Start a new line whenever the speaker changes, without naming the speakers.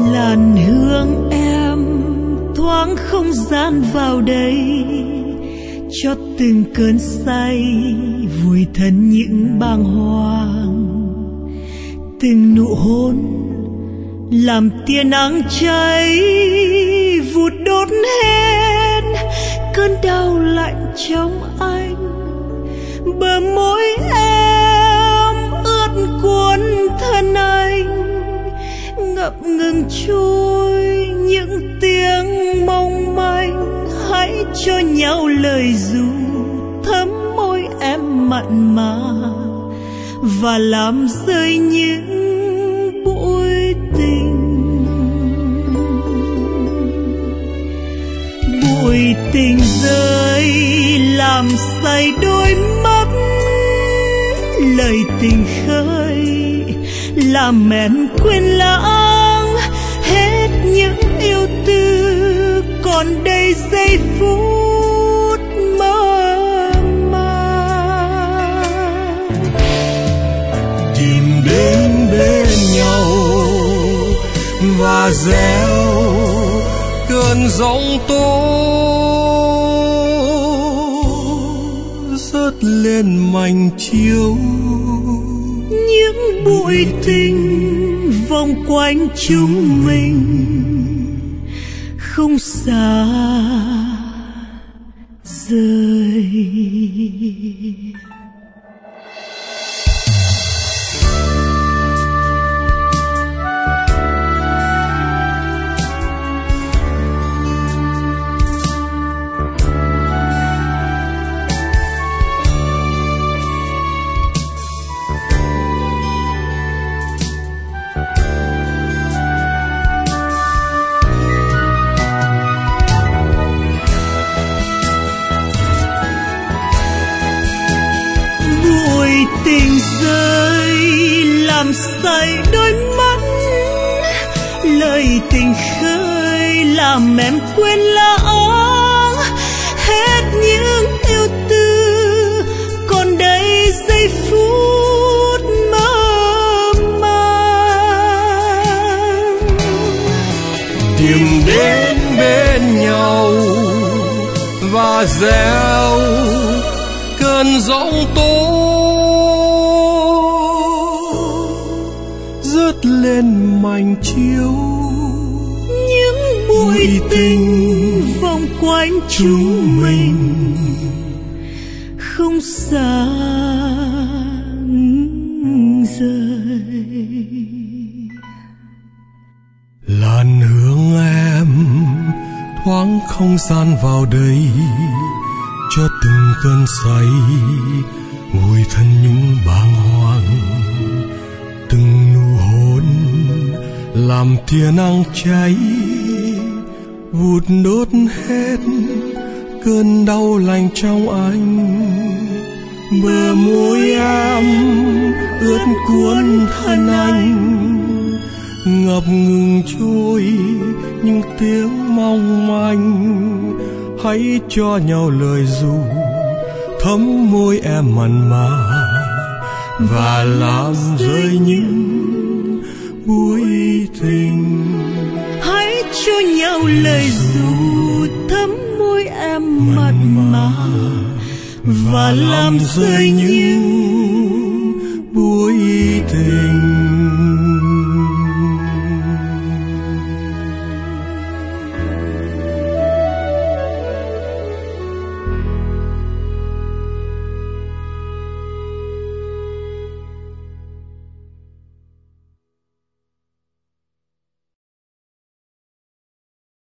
làn hương em thoáng không gian vào đây, cho từng cơn say vùi thân những bàng hoàng. Từng nụ hôn làm tia nắng cháy vụt đốt hết cơn đau lạnh trong anh. Bờ môi em ướt cuốn thân anh, ngập ngừng trôi những tiếng mong manh. Hãy cho nhau lời ru thấm môi em mặn mà, và làm rơi những bụi tình. Bụi tình rơi làm say đôi mắt, lời tình khơi làm em quên lãng hết những yêu tư. Còn đây giây phút mơ màng,
tìm đến bên nhau và gieo cơn giông tố rớt lên mảnh chiếu.
những bụi tình vòng quanh chúng mình không xa rời. Tình rơi làm say đôi mắt, lời tình khơi làm em quên lãng hết những yêu tư. Còn đây giây phút mơ màng,
tìm đến bên nhau và gieo cơn giông tố rớt lên mảnh chiếu.
những bụi tình vòng quanh chúng mình không xa rời.
Làn hương em thoáng không gian vào đây, cho từng cơn say vùi thân những bàng hoàng. Từng nụ hôn làm tia nắng cháy vụt đốt hết cơn đau lạnh trong anh. Bờ môi em ướt cuốn thân anh, ngập ngừng trôi những tiếng mong manh. Hãy cho nhau lời ru thấm môi em mặn mà, và làm rơi những bụi tình.
Hãy cho nhau lời ru thấm môi em mặn mà, và làm rơi những
bụi tình.